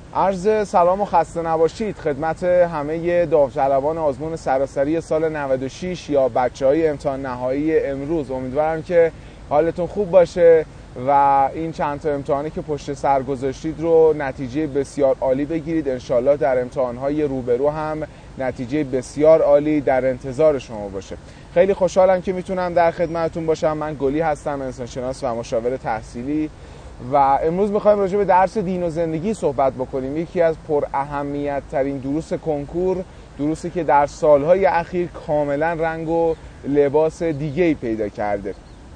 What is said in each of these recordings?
عرض سلام و خسته نباشید خدمت همه داوطلبان آزمون سراسری سال 96 یا بچه‌های امتحان نهایی امروز. امیدوارم که حالتون خوب باشه و این چند تا امتحانی که پشت سر گذاشتید رو نتیجه بسیار عالی بگیرید. انشالله در امتحان‌های روبرو هم نتیجه بسیار عالی در انتظار شما باشه. خیلی خوشحالم که میتونم در خدمتتون باشم. من گلی هستم، انسانشناس و مشاور تحصیلی، و امروز میخوایم راجع به درس دین و زندگی صحبت بکنیم. یکی از پر اهمیت ترین دروس کنکور، دروسی که در سالهای اخیر کاملا رنگ و لباس دیگه‌ای پیدا کرده.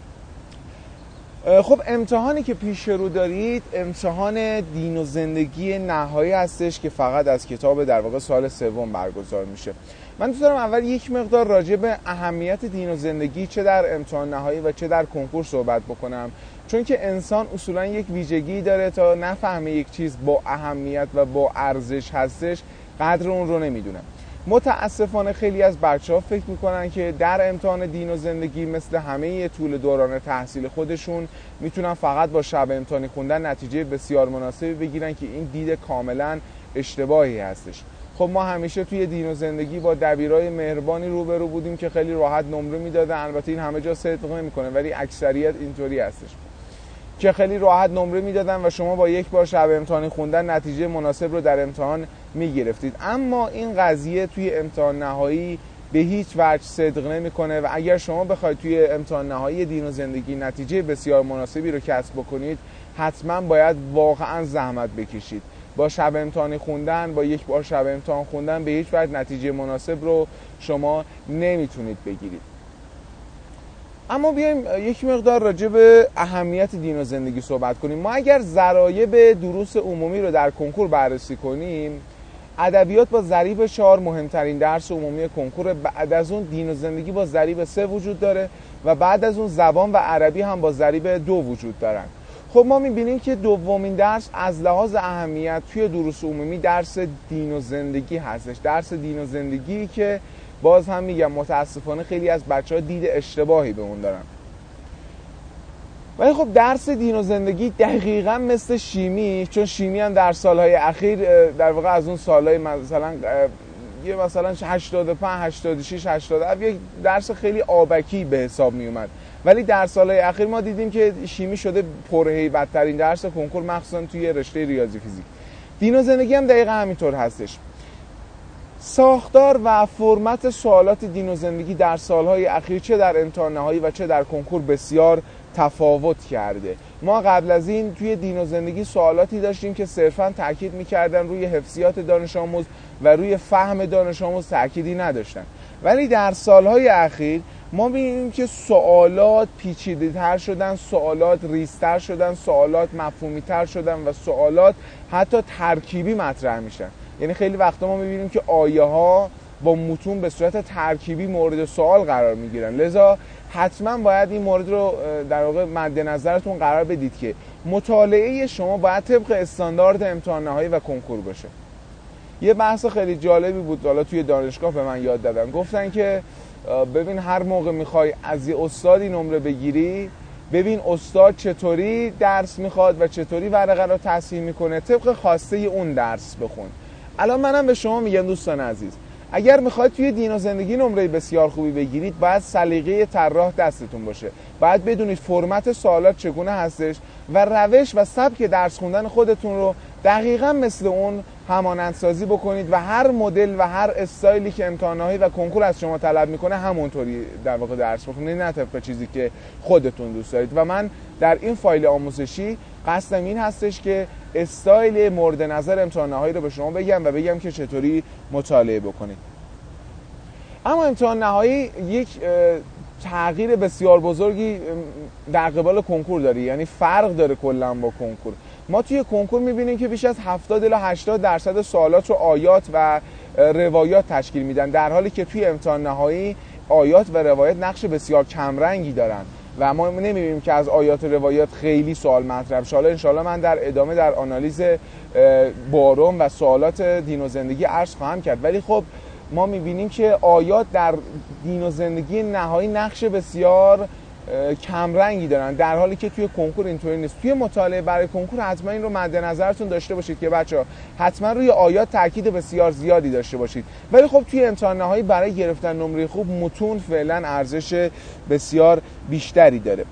خب امتحانی که پیش رو دارید امتحان دین و زندگی نهایی هستش که فقط از کتاب در واقع سال سوم برگزار میشه. من دوست دارم اول یک مقدار راجع به اهمیت دین و زندگی چه در امتحان نهایی و چه در کنکور صحبت بکنم، چون که انسان اصولا یک ویژگی داره تا نفهمه یک چیز با اهمیت و با ارزش هستش قدر اون رو نمیدونه. متاسفانه خیلی از بچه‌ها فکر میکنن که در امتحان دین و زندگی مثل همه طول دوران تحصیل خودشون میتونن فقط با شب امتحانی خوندن نتیجه بسیار مناسبی بگیرن که این دید کاملا اشتباهی هستش. خب ما همیشه توی دین و زندگی با دبیرای مهربانی روبرو بودیم که خیلی راحت نمره میدادن. البته این همه جا صدق نمیکنه ولی اکثریت اینطوری هستش که خیلی راحت نمره میدادن و شما با یک بار شب امتحانی خوندن نتیجه مناسب رو در امتحان میگرفتید. اما این قضیه توی امتحان نهایی به هیچ وجه صدق نمیکنه و اگر شما بخواید توی امتحان نهایی دین و زندگی نتیجه بسیار مناسبی رو کسب بکنید حتما باید واقعا زحمت بکشید. با شب امتحانی خوندن، با یک بار شب امتحان خوندن به هیچ وجه نتیجه مناسب رو شما نمیتونید بگیرید. اما بیایم یک مقدار راجع به اهمیت دین و زندگی صحبت کنیم. ما اگر ضرایب دروس عمومی رو در کنکور بررسی کنیم، ادبیات با ضریب 4 مهمترین درس عمومی کنکور، بعد از اون دین و زندگی با ضریب 3 وجود داره و بعد از اون زبان و عربی هم با ضریب 2 وجود دارن. خب ما میبینیم که دومین درس از لحاظ اهمیت توی دروس عمومی درس دین و زندگی هستش. درس دین و زندگی که باز هم میگم متاسفانه خیلی از بچه‌ها دید اشتباهی به اون دارن. ولی خب درس دین و زندگی دقیقاً مثل شیمی، چون شیمی هم در سالهای اخیر در واقع از اون سالهای مثلا 85 86 87 یک درس خیلی آبکی به حساب می اومد، ولی در سالهای اخیر ما دیدیم که شیمی شده پرهیبت‌ترین درس کنکور، مخصوصا توی رشته ریاضی فیزیک. دین و زندگی هم دقیقاً همینطور هستش. ساختار و فرمت سوالات دین و زندگی در سالهای اخیر چه در امتحان نهایی و چه در کنکور بسیار تفاوت کرده. ما قبل از این توی دین و زندگی سوالاتی داشتیم که صرفاً تاکید می‌کردن روی حفظیات دانش آموز و روی فهم دانش آموز، تأکیدی نداشتن. ولی در سالهای اخیر ما می‌بینیم که سوالات پیچیده‌تر شدن، سوالات ریزتر شدن، سوالات مفهومی‌تر شدن و سوالات حتی ترکیبی مطرح میشن. یعنی خیلی وقتا ما می‌بینیم که آیه ها با متون به صورت ترکیبی مورد سوال قرار می‌گیرن. لذا حتما باید این مورد رو در واقع مد نظرتون قرار بدید که مطالعه شما باید طبق استاندارد امتحان نهایی و کنکور باشه. یه بحث خیلی جالبی بود حالا توی دانشگاه به من یاد دادن. گفتن که ببین هر موقع میخوای از یه استادی نمره بگیری، ببین استاد چطوری درس میخواد و چطوری ورقه رو تصحیح میکنه، طبق خواسته اون درس بخون. الان منم به شما میگم دوستان عزیز، اگر میخواید توی دین و زندگی نمره بسیار خوبی بگیرید باید سلیقه طراح دستتون باشه. باید بدونید فرمت سوالات چگونه هستش و روش و سبک درس خوندن خودتون رو دقیقاً مثل اون همانندسازی بکنید و هر مدل و هر استایلی که امتحان نهایی و کنکور از شما طلب میکنه همونطوری در واقع درس بخونید، نه طبق چیزی که خودتون دوست دارید. و من در این فایل آموزشی قصدم این هستش که استایل مورد نظر امتحان نهایی رو به شما بگم و بگم که چطوری مطالعه بکنید. اما امتحان نهایی یک تغییر بسیار بزرگی در قبال کنکور داره، یعنی فرق داره کلا با کنکور. ما توی کنکور میبینیم که بیش از 70 الی 80% سوالات رو آیات و روایات تشکیل میدن، در حالی که توی امتحان نهایی آیات و روایات نقش بسیار کمرنگی دارن و ما نمیبینیم که از آیات و روایات خیلی سوال مطرح شه. حالا انشالله من در ادامه در آنالیز بارم و سوالات دین و زندگی عرض خواهم کرد. ولی خب ما میبینیم که آیات در دین و زندگی نهایی نقش بسیار کمرنگی دارن، در حالی که توی کنکور اینطوری نیست. توی مطالعه برای کنکور حتما این رو مد نظرتون داشته باشید که بچه‌ها حتما روی آیات تاکید بسیار زیادی داشته باشید. ولی خب توی امتحان نهایی برای گرفتن نمره خوب متون فعلا ارزش بسیار بیشتری داره.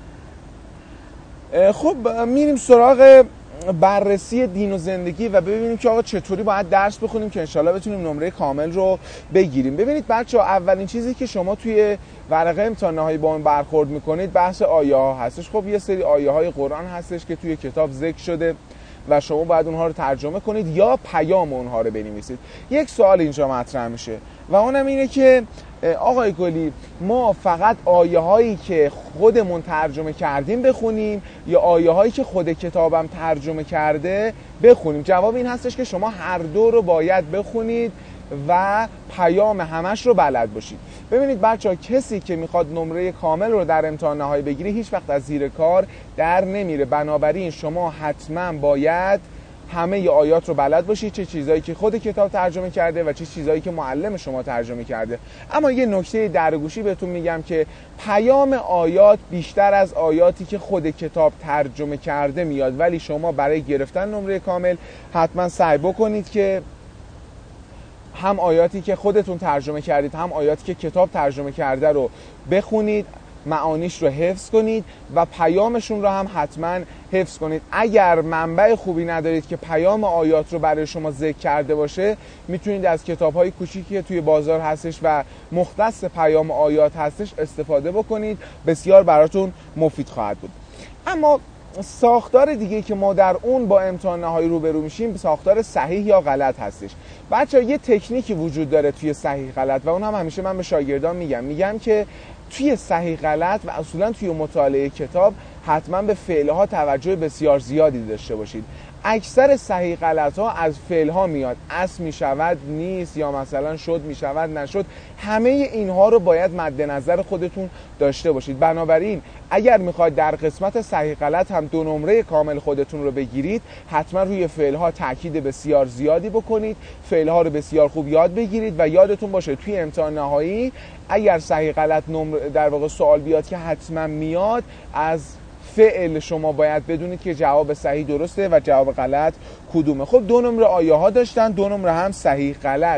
خب میریم سراغ بررسی دین و زندگی و ببینیم که آقا چطوری باید درس بخونیم که انشالله بتونیم نمره کامل رو بگیریم. ببینید بچه‌ها، اولین چیزی که شما توی ورقه امتحان نهایی با اون برخورد میکنید بحث آیه ها هستش. خب یه سری آیه های قرآن هستش که توی کتاب ذکر شده و شما باید اونها رو ترجمه کنید یا پیام اونها رو بنویسید. یک سوال اینجا مطرح میشه و اونم اینه که آقای گلی، ما فقط آیه هایی که خودمون ترجمه کردیم بخونیم یا آیه هایی که خود کتابم ترجمه کرده بخونیم؟ جواب این هستش که شما هر دو رو باید بخونید و پیام همش رو بلد باشید. ببینید بچه‌ها، کسی که میخواد نمره کامل رو در امتحان نهایی بگیره هیچ وقت از زیر کار در نمیره. بنابراین شما حتما باید همه آیات رو بلد باشید، چه چیزایی که خود کتاب ترجمه کرده و چه چیزایی که معلم شما ترجمه کرده. اما یه نکته درگوشی بهتون میگم که پیام آیات بیشتر از آیاتی که خود کتاب ترجمه کرده میاد، ولی شما برای گرفتن نمره کامل حتما سعی بکنید که هم آیاتی که خودتون ترجمه کردید هم آیاتی که کتاب ترجمه کرده رو بخونید، معانیش رو حفظ کنید و پیامشون رو هم حتما حفظ کنید. اگر منبع خوبی ندارید که پیام آیات رو برای شما ذکر کرده باشه، میتونید از کتاب‌های کوچیکی که توی بازار هستش و مختص پیام آیات هستش استفاده بکنید، بسیار براتون مفید خواهد بود. اما ساختار دیگه که ما در اون با امتحان نهایی روبرو میشیم ساختار صحیح یا غلط هستش. بچه‌ها یه تکنیکی وجود داره توی صحیح غلط و اون هم همیشه من به شاگردان میگم که توی صحیح غلط و اصولا توی مطالعه کتاب حتما به فعلها توجه بسیار زیادی داشته باشید. اکثر صحیح غلط ها از فعل ها میاد، است میشود نیست، یا مثلا شد میشود نشد. همه اینها رو باید مد نظر خودتون داشته باشید. بنابراین اگر میخواید در قسمت صحیح غلط هم 2 نمره کامل خودتون رو بگیرید، حتما روی فعل ها تاکید بسیار زیادی بکنید، فعل ها رو بسیار خوب یاد بگیرید و یادتون باشه توی امتحان نهایی اگر صحیح غلط در واقع سوال بیاد که حتما میاد، از فعل شما باید بدونید که جواب صحیح درسته و جواب غلط کدومه. خب 2 نمره آیه ها داشتن، 2 نمره هم صحیح غلط.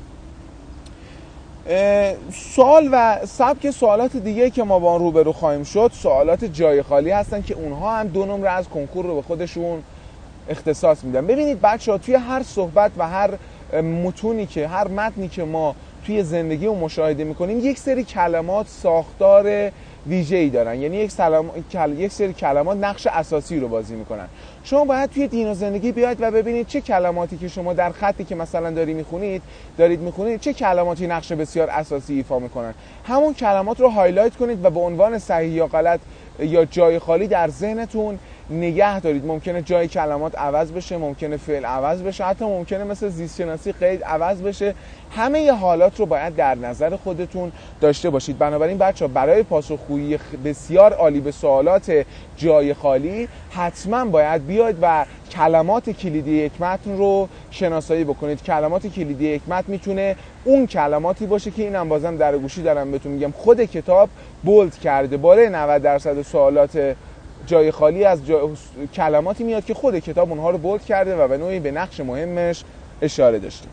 سوال و سبک سوالات دیگه که ما با آن روبرو خواهیم شد سوالات جای خالی هستن که اونها هم 2 نمره از کنکور رو به خودشون اختصاص میدن. ببینید بچه‌ها، توی هر صحبت و هر متونی که هر متنی که ما توی زندگی رو مشاهده میکنیم یک سری کلمات ساختار ویژه‌ای دارن، یعنی یک سری کلمات نقش اساسی رو بازی میکنن. شما باید توی دین و زندگی بیاید و ببینید چه کلماتی که شما در خطی که مثلا دارید میخونید چه کلماتی نقش بسیار اساسی ایفا میکنن. همون کلمات رو هایلایت کنید و به عنوان صحیح یا غلط یا جای خالی در ذهنتون نگه دارید. ممکنه جای کلمات عوض بشه، ممکنه فعل عوض بشه، حتی ممکنه مثل زیست شناسی قید عوض بشه. همه ی حالات رو باید در نظر خودتون داشته باشید. بنابراین بچه‌ها، برای پاسخگویی بسیار عالی به سوالات جای خالی حتما باید بیاید و کلمات کلیدی یک متن رو شناسایی بکنید. کلمات کلیدی یک متن میتونه اون کلماتی باشه که اینم بازم در گوشی دارم بهتون میگم خود کتاب بولد کرده. بالای 90% سوالات جای خالی از کلماتی میاد که خود کتاب اونها رو بولد کرده و به نوعی به نقش مهمش اشاره داشته.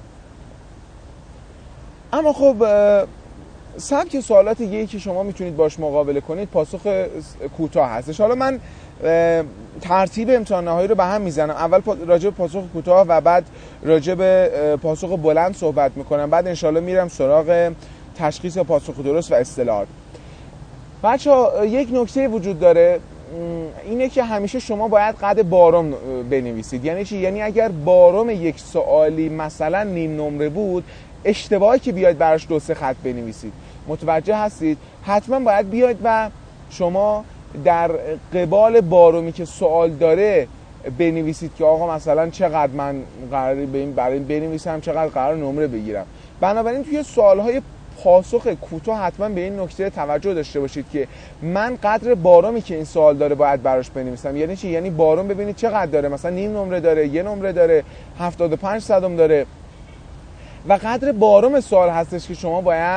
اما خب سبک سوالات دیگه‌ای که شما میتونید باش مقابله کنید پاسخ کوتاه هستش. حالا من ترتیب امتحان نهایی رو به هم میزنم. اول راجع به پاسخ کوتاه و بعد راجع به پاسخ بلند صحبت میکنم، بعد انشالله میرم سراغ تشخیص پاسخ درست و اصطلاحات. بچه‌ها، یک نکته وجود داره، اینه که همیشه شما باید قد بارم بنویسید. یعنی چی؟ یعنی اگر بارم یک سوالی مثلا نیم نمره بود، اشتباهی که بیاید براش 2-3 خط بنویسید. متوجه هستید؟ حتما باید بیاید و شما در قبال بارمی که سوال داره بنویسید که آقا مثلا چقدر من قراره برای این بنویسم، چقدر قرار نمره بگیرم. بنابراین توی سوالهای پاسخ کوتاه حتما به این نکته توجه داشته باشید که من قدر بارمی که این سوال داره باید براش بنویسم. یعنی چی؟ یعنی بارم ببینید چقدر داره، مثلا نیم نمره داره، 1 نمره داره، 75 صدم داره و قدر بارم سوال هستش که شما باید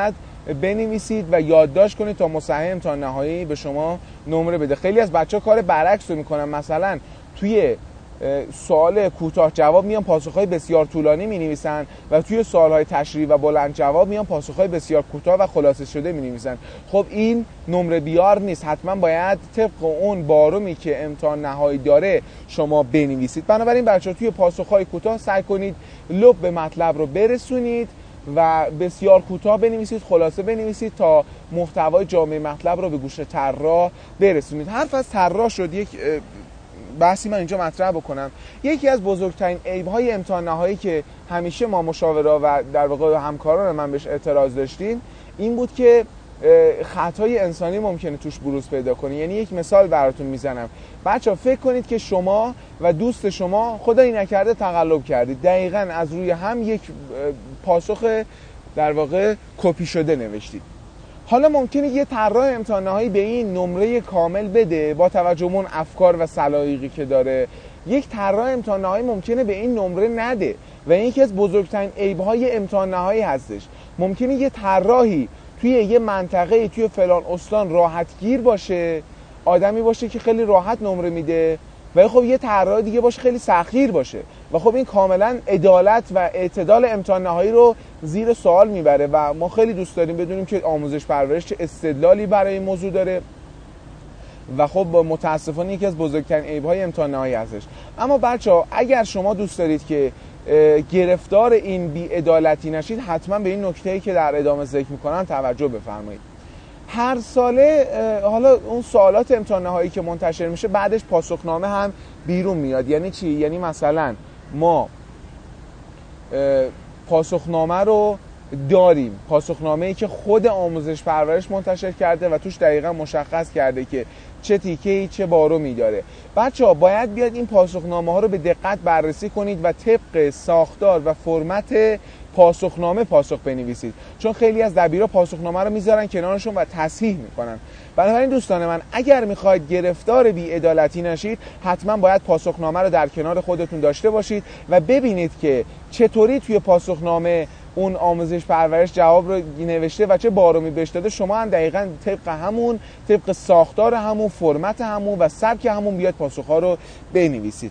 بنویسید و یادداشت کنید تا مصحح امتحان نهایی به شما نمره بده. خیلی از بچه‌ها کار برعکس رو میکنن، مثلا توی سوال کوتاه جواب میان پاسخهای بسیار طولانی مینویسن و توی سوالهای تشریح و بلند جواب میان پاسخهای بسیار کوتاه و خلاصه شده مینویسن. خب این نمره بیار نیست، حتما باید طبق اون بارومی که امتحان نهایی داره شما بنویسید. بنابراین بچه‌ها توی پاسخهای کوتاه سعی کنید لب به مطلب رو برسونید و بسیار کوتاه بنویسید، خلاصه بنویسید تا محتوای جامع مطلب رو به گوش طراح برسونید. حرف از طراح شد، یک بحثی من اینجا مطرح بکنم. یکی از بزرگترین عیب‌های امتحان نهایی که همیشه ما مشاورا و در واقع همکاران من بهش اعتراض داشتیم این بود که خطای انسانی ممکنه توش بروز پیدا کنه. یعنی یک مثال براتون میزنم. بچه‌ها فکر کنید که شما و دوست شما خدایی نکرده تقلب کردید، دقیقاً از روی هم یک پاسخ در واقع کپی شده نوشتید. حالا ممکنه یه طراح امتحان نهایی به این نمره کامل بده با توجه به اون افکار و سلایقی که داره. یک طراح امتحان نهایی ممکنه به این نمره نده و این یکی از بزرگترین عیب‌های امتحان نهایی هستش. ممکنه یه طراحی توی یه منطقه توی فلان استان راحت گیر باشه، آدمی باشه که خیلی راحت نمره میده، و خب یه طراح دیگه باشه خیلی سختگیر باشه و خب این کاملا عدالت و اعتدال امتحان نهایی رو زیر سوال میبره و ما خیلی دوست داریم بدونیم که آموزش پرورش چه استدلالی برای این موضوع داره و خب متاسفانه یکی از بزرگترین عیب‌های امتحان نهایی هستش. اما بچه‌ها اگر شما دوست دارید که گرفتار این بی‌عدالتی نشید، حتما به این نکته‌ای که در ادامه ذکر می‌کنم توجه بفرمایید. هر ساله حالا اون سوالات امتحان نهایی که منتشر میشه بعدش پاسخنامه هم بیرون میاد. یعنی چی؟ یعنی مثلا ما پاسخنامه رو داریم، پاسخنامه‌ای که خود آموزش پرورش منتشر کرده و توش دقیقاً مشخص کرده که چه تیکه‌ای چه بارومی داره. بچه‌ها باید بیاد این پاسخنامه‌ها رو به دقت بررسی کنید و طبق ساختار و فرمت پاسخنامه پاسخ بنویسید، چون خیلی از دبیرا پاسخنامه رو میذارن کنارشون و تصحیح میکنن. بنابراین دوستان من اگر میخواید گرفتار بی‌عدالتی نشید، حتما باید پاسخنامه رو در کنار خودتون داشته باشید و ببینید که چطوری توی پاسخنامه اون آموزش پرورش جواب رو نوشته و چه بارومی بهش داده. شما هم دقیقاً طبق ساختار همون، فرمت همون و سبک همون بیاد پاسخ‌ها رو بنویسید.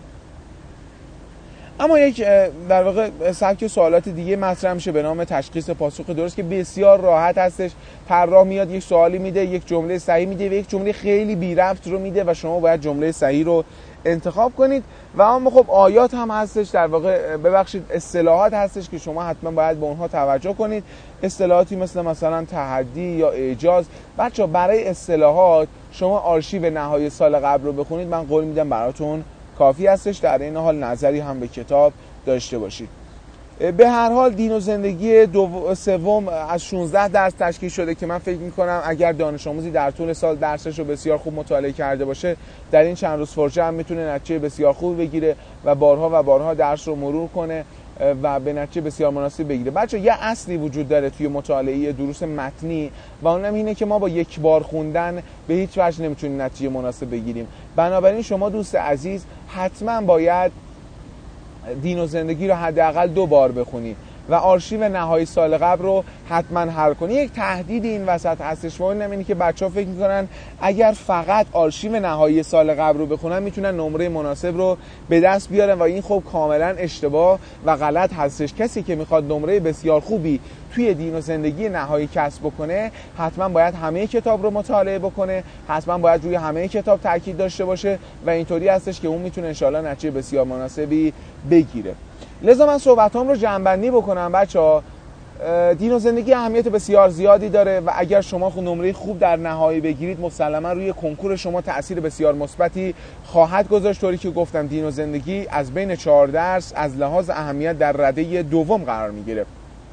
اما یک در واقع سبک سوالات دیگه مطرح میشه به نام تشخیص پاسخ درست که بسیار راحت هستش. طراح میاد یک سوالی میده، یک جمله صحیح میده و یک جمله خیلی بی ربط رو میده و شما باید جمله صحیح رو انتخاب کنید. و اما خب آیات هم هستش، در واقع ببخشید اصطلاحات هستش که شما حتما باید به اونها توجه کنید. اصطلاحاتی مثلا تحدی یا اعجاز. بچه‌ها برای اصطلاحات شما آرشیو نهایی سال قبل رو بخونید، من قول میدم براتون کافی هستش. در این حال نظری هم به کتاب داشته باشید. به هر حال دین و زندگی سوم از 16 درس تشکیل شده که من فکر میکنم اگر دانش آموزی در طول سال درسش رو بسیار خوب مطالعه کرده باشه، در این چند روز فرجه هم میتونه نتیجه بسیار خوب بگیره و بارها درس رو مرور کنه و به نتیجه بسیار مناسب بگیره. بچه یه اصلی وجود داره توی مطالعه دروس متنی و اونم اینه که ما با یک بار خوندن به هیچ وجه نمیتونیم نتیجه مناسب بگیریم. بنابراین شما دوست عزیز حتما باید دین و زندگی رو حداقل 2 بار بخونید و آرشیو نهایی سال قبل رو حتما حل کنید. یک تهدید این وسط هستش و اونم اینه که بچه‌ها فکر می‌کنن اگر فقط آرشیو نهایی سال قبل رو بخونن میتونن نمره مناسب رو به دست بیارن و این خب کاملا اشتباه و غلط هستش. کسی که میخواد نمره بسیار خوبی توی دین و زندگی نهایی کسب بکنه حتما باید همه کتاب رو مطالعه بکنه، حتما باید روی همه کتاب تاکید داشته باشه و اینطوری هستش که اون میتونه ان شاءالله نتیجه بسیار مناسبی بگیره. لذا من صحبتام رو جمع‌بندی بکنم بچه‌ها. دین و زندگی اهمیت بسیار زیادی داره و اگر شما نمره خوب در نهایی بگیرید مسلما روی کنکور شما تأثیر بسیار مثبتی خواهد گذاشت. طوری که گفتم دین و زندگی از بین 4 درس از لحاظ اهمیت در رده دوم قرار میگیره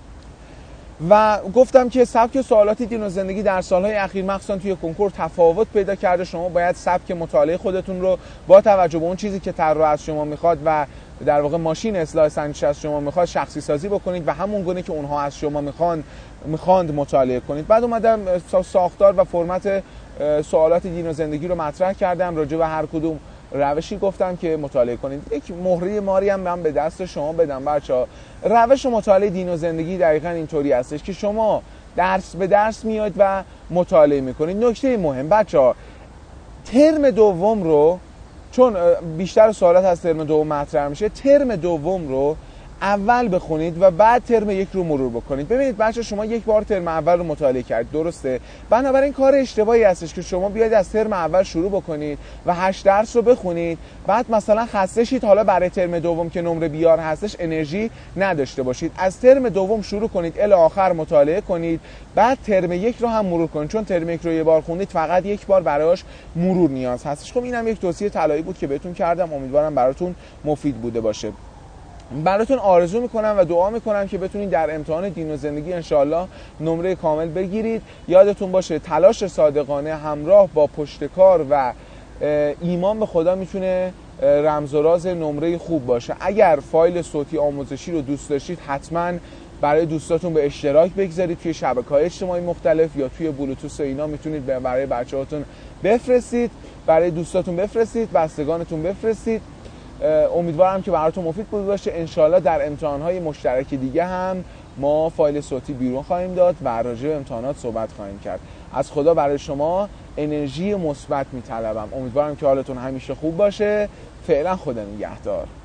و گفتم که سبک سوالات دین و زندگی در سالهای اخیر مخصوصا توی کنکور تفاوت پیدا کرده. شما باید سبک مطالعه خودتون رو با توجه به اون چیزی که طراح از شما میخواد و در واقع ماشین اصلاح سنجش از شما میخواد شخصی سازی بکنید و همون گونه که اونها از شما میخواند مطالعه کنید. بعد اومدم ساختار و فرمت سوالات دین و زندگی رو مطرح کردم، راجع به هر کدوم روشی گفتم که مطالعه کنید. یک مهره ماری هم من به دست شما بدم بچه‌ها. روش مطالعه دین و زندگی دقیقاً اینطوری هستش که شما درس به درس میاد و مطالعه میکنید. نکته مهم بچه‌ها، ترم دوم رو، چون بیشتر سوالات از ترم دوم مطرح میشه، ترم دوم رو اول بخونید و بعد ترم یک رو مرور بکنید. ببینید بچه، شما یک بار ترم اول رو مطالعه کرد، درسته؟ بنابراین کار اشتباهی هستش که شما بیاید از ترم اول شروع بکنید و 8 درس رو بخونید، بعد مثلا خسته شید حالا برای ترم دوم که نمره بیار هستش انرژی نداشته باشید. از ترم دوم شروع کنید، الی آخر مطالعه کنید، بعد ترم یک رو هم مرور کنید، چون ترم یک رو یه بار خوندید فقط یک بار براش مرور نیاز هستش. خب اینم یک توصیه طلایی بود که بهتون کردم، امیدوارم براتون مفید بوده باشه. براتون آرزو میکنم و دعا میکنم که بتونید در امتحان دین و زندگی انشالله نمره کامل بگیرید. یادتون باشه تلاش صادقانه همراه با پشتکار و ایمان به خدا میتونه رمز و راز نمره خوب باشه. اگر فایل صوتی آموزشی رو دوست داشتید حتما برای دوستاتون به اشتراک بگذارید توی شبکه‌های اجتماعی مختلف یا توی بلوتوث و اینا میتونید برای بچه‌هاتون بفرستید، برای دوستاتون بفرستید، بستگانتون بفرستید. امیدوارم که براتون مفید بوده باشه. انشالله در امتحانهای مشترک دیگه هم ما فایل صوتی بیرون خواهیم داد و راجع به امتحانات صحبت خواهیم کرد. از خدا برای شما انرژی مثبت میطلبم. امیدوارم که حالتون همیشه خوب باشه. فعلا خدا نگهدار.